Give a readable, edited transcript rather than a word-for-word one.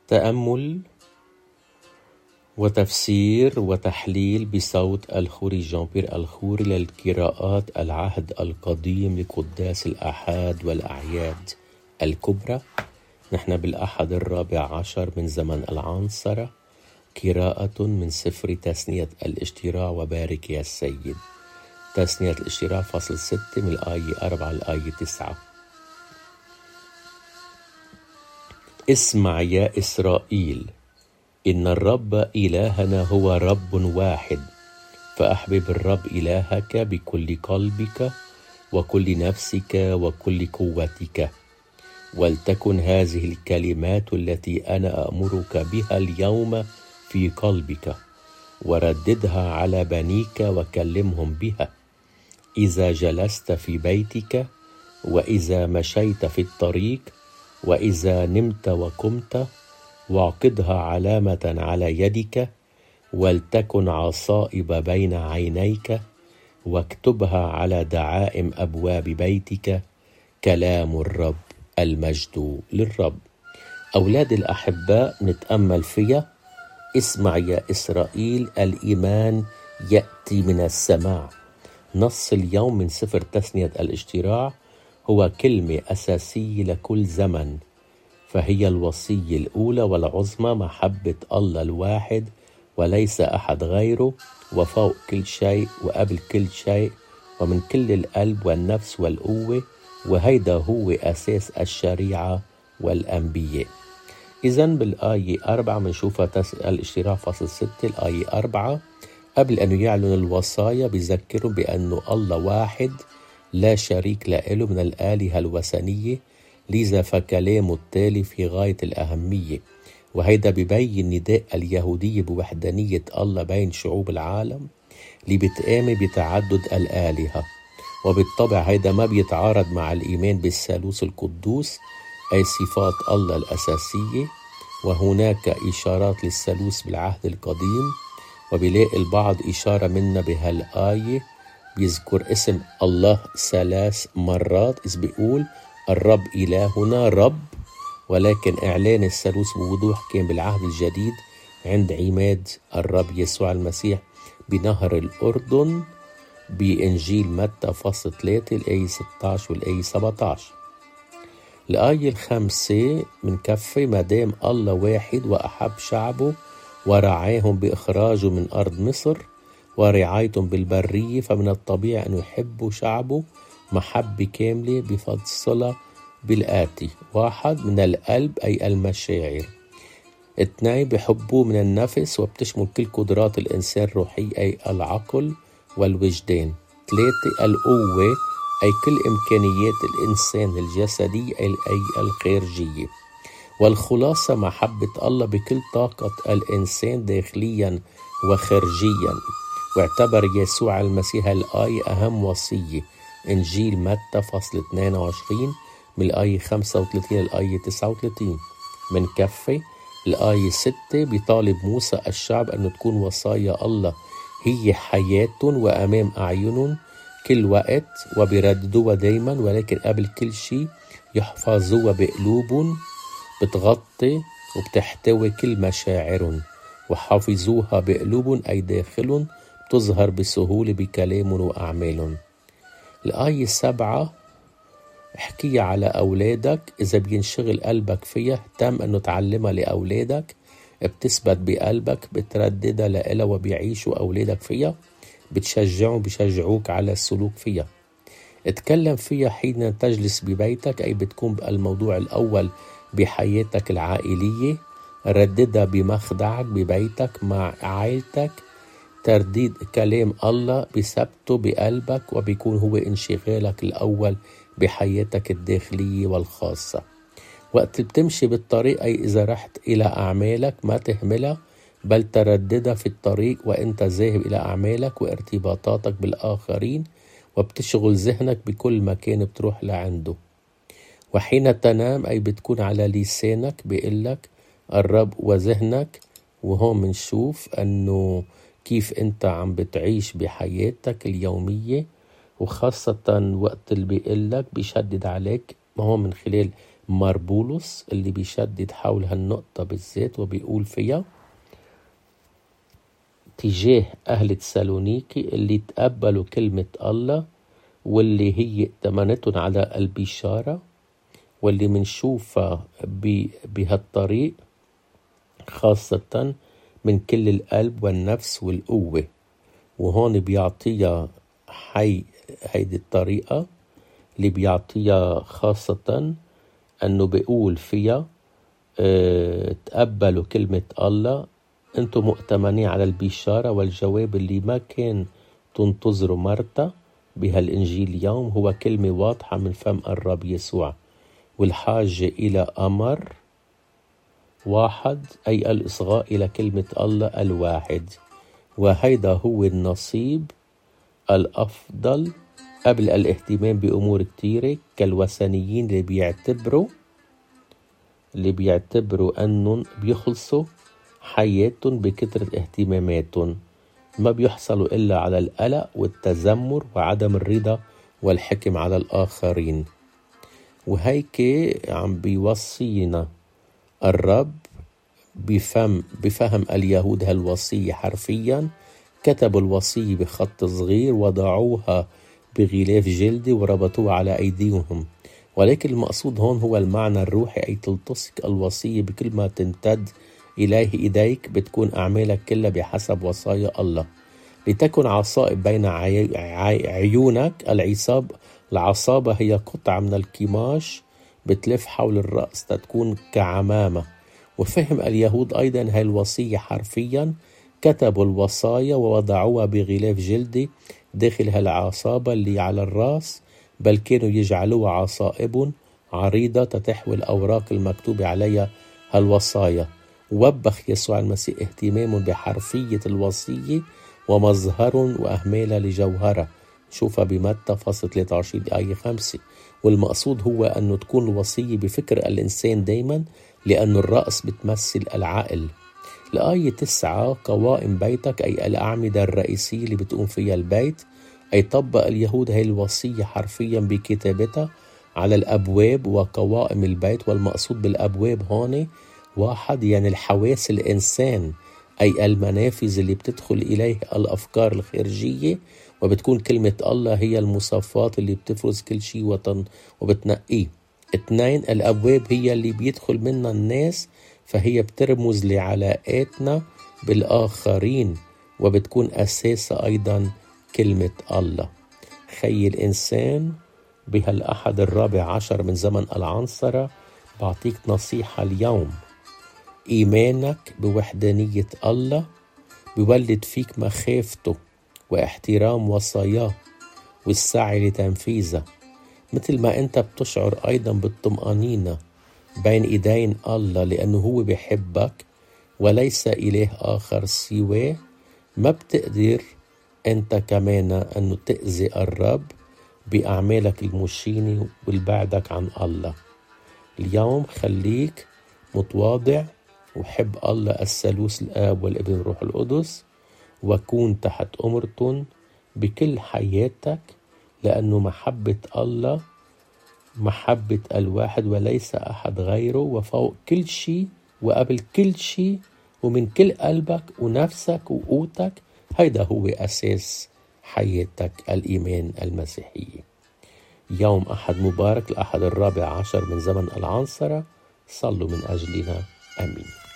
تأمل وتفسير وتحليل بصوت الخوري جان بيير الخوري للقراءات العهد القديم لقداس الآحاد والأعياد الكبرى. نحن بالأحد 14 من زمن العنصرة. قراءة من سفر تثنية الاشتراع وبارك يا السيد. تثنية الاشتراع فصل 6 من الآية 4 للآية 9. اسمع يا إسرائيل، إن الرب إلهنا هو رب واحد، فأحبب الرب إلهك بكل قلبك وكل نفسك وكل قوتك. ولتكن هذه الكلمات التي أنا أأمرك بها اليوم في قلبك، ورددها على بنيك وكلمهم بها إذا جلست في بيتك، وإذا مشيت في الطريق، وإذا نمت وقمت، واعقدها علامة على يدك، ولتكن عصائب بين عينيك، واكتبها على دعائم أبواب بيتك. كلام الرب، المجد للرب. أولاد الأحباء، نتأمل فيها. اسمع يا إسرائيل، الإيمان يأتي من السماع. نص اليوم من سفر تثنية الاشتراع هو كلمة أساسية لكل زمن، فهي الوصية الأولى والعظمى: محبة الله الواحد وليس أحد غيره، وفوق كل شيء وقبل كل شيء ومن كل القلب والنفس والقوة. وهيدا هو أساس الشريعة والأنبياء. إذن بالآية 4 منشوفها الاشتراع فصل 6 الآية 4. قبل أن يعلن الوصايا بيذكروا بأنه الله واحد لا شريك له من الآلهة الوثنية، لذا فكلامه التالي في غاية الأهمية، وهيدا ببين نداء اليهودية بوحدانية الله بين شعوب العالم اللي بتآمن بتعدد الآلهة. وبالطبع هيدا ما بيتعارض مع الإيمان بالثالوث القدوس، أي صفات الله الأساسية. وهناك إشارات للثالوث بالعهد القديم، وبيلاقي البعض إشارة منا بهالآية بيذكر اسم الله 3 مرات، إذ بيقول الرب إلهنا رب. ولكن إعلان الثالوث بوضوح كان بالعهد الجديد عند عماد الرب يسوع المسيح بنهر الأردن بإنجيل متى فصل 3 الآية 16 والآية 17. الآية 5 من كفي: مادام الله واحد وأحب شعبه ورعاهم بإخراجه من أرض مصر ورعايتهم بالبرية، فمن الطبيعي أن يحبوا شعبه محبة كاملة بفضلها بالآتي: 1 من القلب أي المشاعر، 2 بحبوه من النفس وبتشمل كل قدرات الإنسان الروحي أي العقل والوجدان، 3 القوة أي كل إمكانيات الإنسان الجسدية أي الخارجية. والخلاصة محبة الله بكل طاقة الإنسان داخليا وخارجيا. واعتبر يسوع المسيح الآية أهم وصية. إنجيل متى فصل 22 من الآية 35 للآية 39. من كفي الآية 6 بيطالب موسى الشعب أن تكون وصايا الله هي حياتهم وأمام أعينهم كل وقت، وبيرددوها دايما، ولكن قبل كل شيء يحفظوها بقلوبهم، بتغطي وبتحتوي كل مشاعرهم. وحافظوها بقلوبهم أي داخلهم، بتظهر بسهولة بكلامهم وأعمالهم. الآية 7 احكيها على أولادك، إذا بينشغل قلبك فيها اهتم أنه تعلمها لأولادك، بتثبت بقلبك، بترددها لإلها وبيعيشوا أولادك فيها، بيشجعوك على السلوك فيها. اتكلم فيها حين تجلس ببيتك، أي بتكون الموضوع الأول بحياتك العائلية. رددها بمخدعك ببيتك مع عائلتك. ترديد كلام الله بثبته بقلبك، وبيكون هو انشغالك الأول بحياتك الداخلية والخاصة. وقت بتمشي بالطريق، أي إذا رحت إلى أعمالك، ما تهملها بل ترددها في الطريق وإنت ذاهب إلى أعمالك وارتباطاتك بالآخرين، وبتشغل ذهنك بكل مكان بتروح لعنده. وحين تنام، أي بتكون على لسانك بيقلك الرب وذهنك. وهون منشوف أنه كيف أنت عم بتعيش بحياتك اليومية، وخاصة وقت اللي بيقلك بيشدد عليك، ما هو من خلال ماربولوس اللي بيشدد حول هالنقطة بالذات وبيقول فيها تجاه أهل تسالونيكي اللي تقبلوا كلمة الله واللي هي ائتمنتهم على البشارة واللي منشوفها بهالطريق خاصة من كل القلب والنفس والقوة. وهون بيعطيها هيدي الطريقة اللي بيعطيها خاصة أنه بيقول فيها تقبلوا كلمة الله، أنتم مؤتمنين على البشارة والجواب اللي ما كان تنتظروا مرتا بهالإنجيل اليوم هو كلمة واضحة من فم الرب يسوع، والحاجة إلى أمر واحد أي الإصغاء إلى كلمة الله الواحد. وهيدا هو النصيب الأفضل قبل الاهتمام بأمور كتيرة كالوثنيين اللي بيعتبروا أنهم بيخلصوا حياتهم بكثرة اهتماماتهم، ما بيحصلوا إلا على القلق والتذمر وعدم الرضا والحكم على الآخرين. وهيك عم بيوصينا الرب بفهم اليهود هالوصية حرفيا. كتبوا الوصية بخط صغير وضعوها بغلاف جلدي وربطوها على أيديهم، ولكن المقصود هون هو المعنى الروحي، أي تلتصق الوصية بكل ما تمتد إليه إيديك بتكون أعمالك كلها بحسب وصايا الله. لتكن عصائب بين عيونك. العصابة هي قطعة من القماش بتلف حول الرأس تتكون كعمامة. وفهم اليهود أيضا هاي الوصية حرفيا، كتبوا الوصايا ووضعوها بغلاف جلدي داخل هالعصابة اللي على الرأس، بل كانوا يجعلوها عصائب عريضة تحوي الأوراق المكتوبة عليها هالوصايا. وبخ يسوع المسيح اهتمامه بحرفية الوصية ومظهر وأهمالها لجوهرة، شوفها بمتى فصل 23 آية 5. والمقصود هو أنه تكون الوصية بفكر الإنسان دايما، لأن الرأس بتمثل العقل. الآية 9 قوائم بيتك أي الأعمدة الرئيسية اللي بتقوم فيها البيت، أي طبق اليهود هاي الوصية حرفيا بكتابتها على الأبواب وقوائم البيت. والمقصود بالأبواب هون واحد يعني الحواس الإنسان، أي المنافذ اللي بتدخل إليه الأفكار الخارجية، وبتكون كلمة الله هي المصفات اللي بتفرز كل شيء وبتنقيه. 2 الأبواب هي اللي بيدخل منها الناس، فهي بترمز لعلاقاتنا بالآخرين، وبتكون أساسها أيضا كلمة الله. خي الإنسان بهالأحد 14 من زمن العنصرة بعطيك نصيحة اليوم. إيمانك بوحدانية الله بيولد فيك مخافته واحترام وصاياه والسعي لتنفيذها، مثل ما أنت بتشعر أيضا بالطمأنينة بين إيدين الله لأنه هو بيحبك وليس إله آخر سواه. ما بتقدر أنت كمان أنه تأذي الرب بأعمالك المشينة والبعدك عن الله. اليوم خليك متواضع وحب الله الثالوث الآب والابن والروح القدس، وكون تحت أمرتهم بكل حياتك، لأنه محبة الله محبة الواحد وليس أحد غيره، وفوق كل شيء وقبل كل شيء ومن كل قلبك ونفسك وقوتك. هيدا هو أساس حياتك الإيمان المسيحية. يوم أحد مبارك، الأحد 14 من زمن العنصرة. صلوا من أجلنا. آمين.